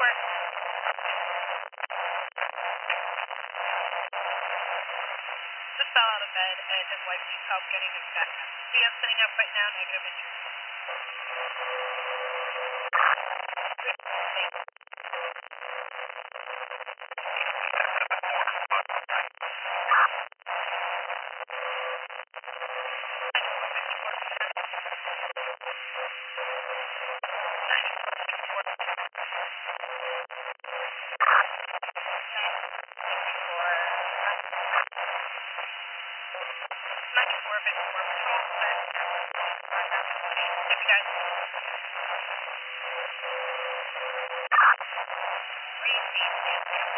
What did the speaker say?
Just fell out of bed and his wife needs help getting him back up. He is sitting up right now, negative injury. Thank you guys.